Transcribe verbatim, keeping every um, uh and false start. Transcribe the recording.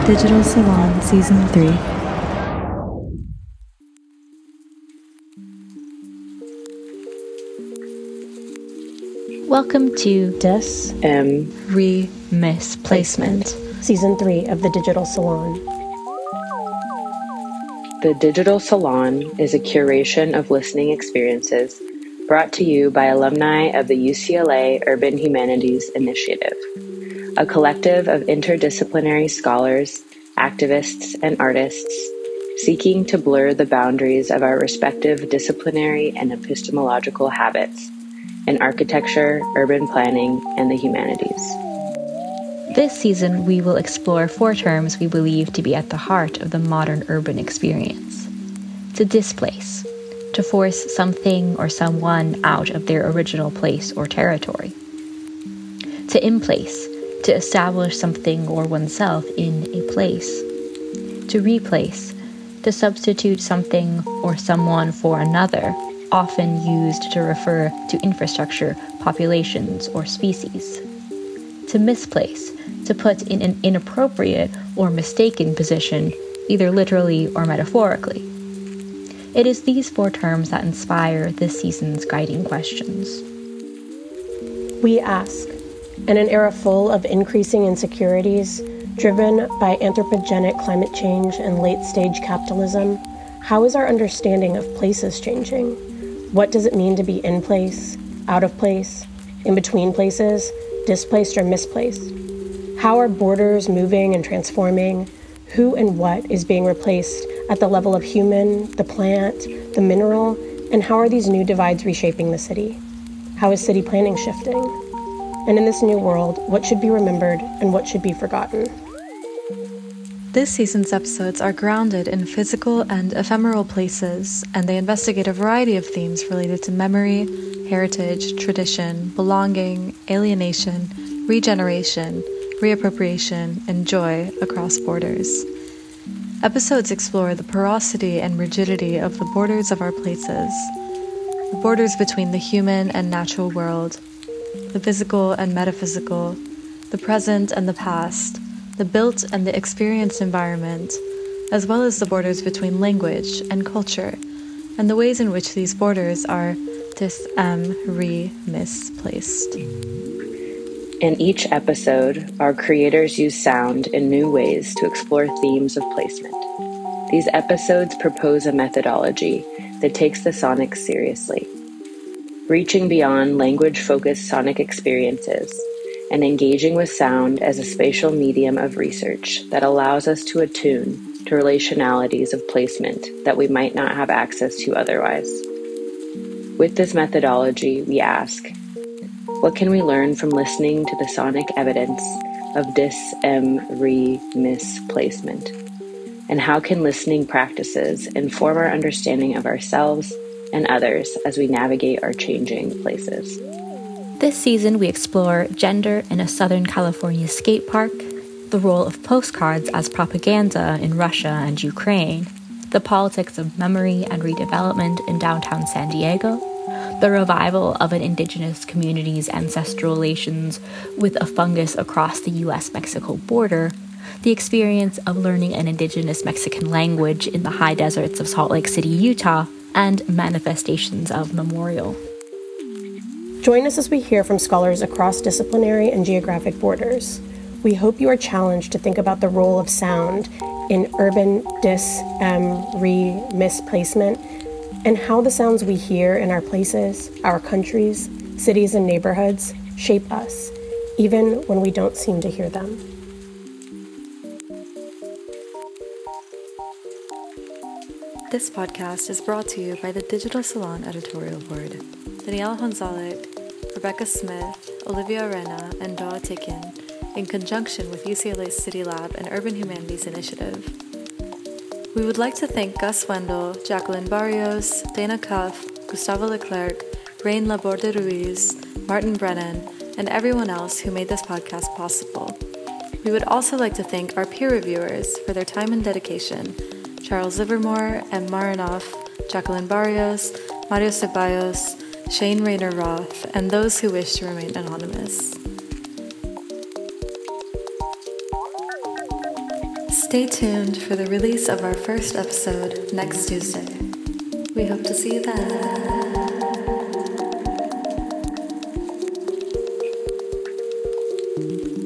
Digital Salon Season three. Welcome to Dis M Re Misplacement, Season three of the Digital Salon. The Digital Salon is a curation of listening experiences brought to you by alumni of the U C L A Urban Humanities Initiative, a collective of interdisciplinary scholars, activists, and artists seeking to blur the boundaries of our respective disciplinary and epistemological habits in architecture, urban planning, and the humanities. This season, we will explore four terms we believe to be at the heart of the modern urban experience. To displace, to force something or someone out of their original place or territory. To implace, to establish something or oneself in a place. To replace, to substitute something or someone for another, often used to refer to infrastructure, populations, or species. To misplace, to put in an inappropriate or mistaken position, either literally or metaphorically. It is these four terms that inspire this season's guiding questions. We ask, in an era full of increasing insecurities, driven by anthropogenic climate change and late-stage capitalism, how is our understanding of places changing? What does it mean to be in place, out of place, in between places, displaced or misplaced? How are borders moving and transforming? Who and what is being replaced at the level of human, the plant, the mineral, and how are these new divides reshaping the city? How is city planning shifting? And in this new world, what should be remembered and what should be forgotten? This season's episodes are grounded in physical and ephemeral places, and they investigate a variety of themes related to memory, heritage, tradition, belonging, alienation, regeneration, reappropriation, and joy across borders. Episodes explore the porosity and rigidity of the borders of our places, the borders between the human and natural world, the physical and metaphysical, the present and the past, the built and the experienced environment, as well as the borders between language and culture, and the ways in which these borders are dis em re misplaced. In each episode, our creators use sound in new ways to explore themes of placement. These episodes propose a methodology that takes the sonic seriously, reaching beyond language-focused sonic experiences and engaging with sound as a spatial medium of research that allows us to attune to relationalities of placement that we might not have access to otherwise. With this methodology, we ask, what can we learn from listening to the sonic evidence of dis em re misplacement? And how can listening practices inform our understanding of ourselves and others as we navigate our changing places? This season, we explore gender in a Southern California skate park, the role of postcards as propaganda in Russia and Ukraine, the politics of memory and redevelopment in downtown San Diego, the revival of an indigenous community's ancestral relations with a fungus across the U S Mexico border, the experience of learning an indigenous Mexican language in the high deserts of Salt Lake City, Utah, and manifestations of memorial. Join us as we hear from scholars across disciplinary and geographic borders. We hope you are challenged to think about the role of sound in urban dis em re misplacement and how the sounds we hear in our places, our countries, cities, and neighborhoods shape us, even when we don't seem to hear them. This podcast is brought to you by the Digital Salon Editorial Board. Daniela Honzalek, Rebecca Smith, Olivia Arena, and Doa Tikin, in conjunction with U C L A's City Lab and Urban Humanities Initiative. We would like to thank Gus Wendell, Jacqueline Barrios, Dana Cuff, Gustavo Leclerc, Rain Laborde Ruiz, Martin Brennan, and everyone else who made this podcast possible. We would also like to thank our peer reviewers for their time and dedication: Charles Livermore, M. Marinoff, Jacqueline Barrios, Mario Ceballos, Shane Rayner Roth, and those who wish to remain anonymous. Stay tuned for the release of our first episode next Tuesday. We hope to see you then.